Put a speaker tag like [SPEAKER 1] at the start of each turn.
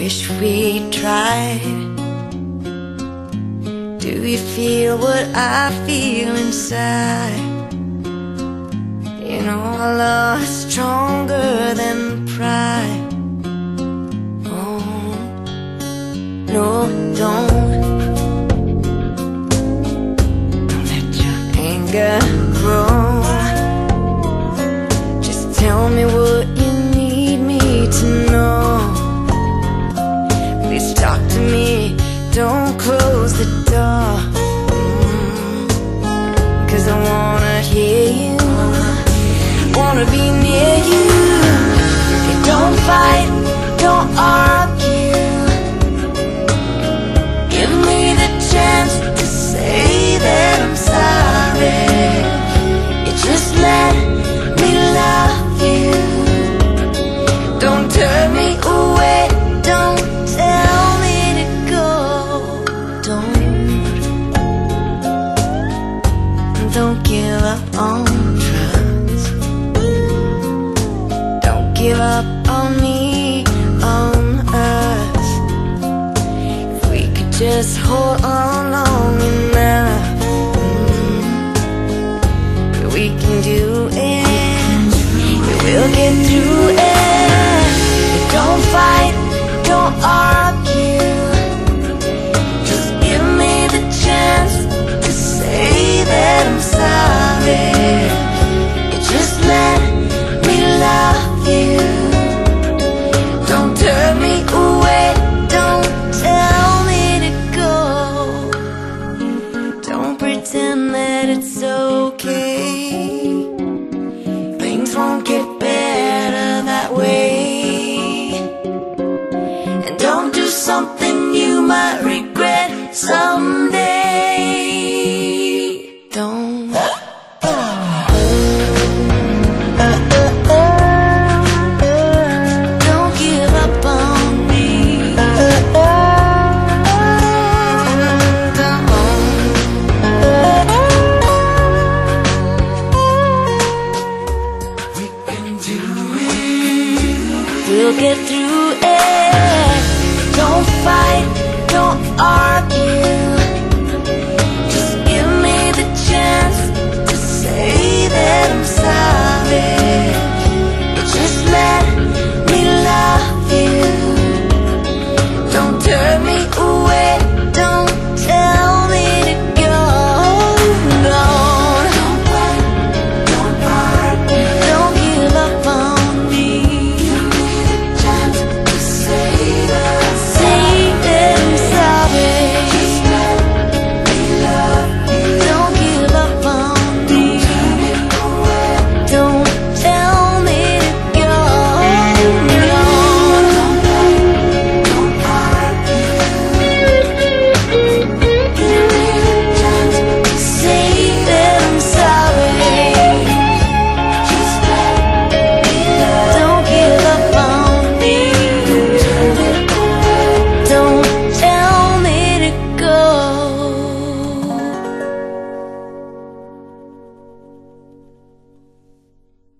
[SPEAKER 1] wish we tried. Do you feel what I feel inside? You know our love is stronger than pride. Oh, no, don't let your anger grow. Just tell me what you need me to know. Please talk to me, don't close the door. 'Cause I wanna hear you, wanna be near you. Don't fight, don't argue. Give me the chance to say that I'm sorry. You just let me love you. Don't turn me away, don't tell me to go. Don't give up on trust. Don't give up on me, on us. If we could just hold on long enough, we can do it. We'll get through it. Don't fight, don't argue. Just give me the chance to say that I'm sorry. You just let me love you. Don't turn me away, don't tell me to go. Don't pretend that it's okay. Things won't get better that way. And don't do something you might regret someday. Don't give up on me. We can do it. We'll get through it. Don't fight, don't argue.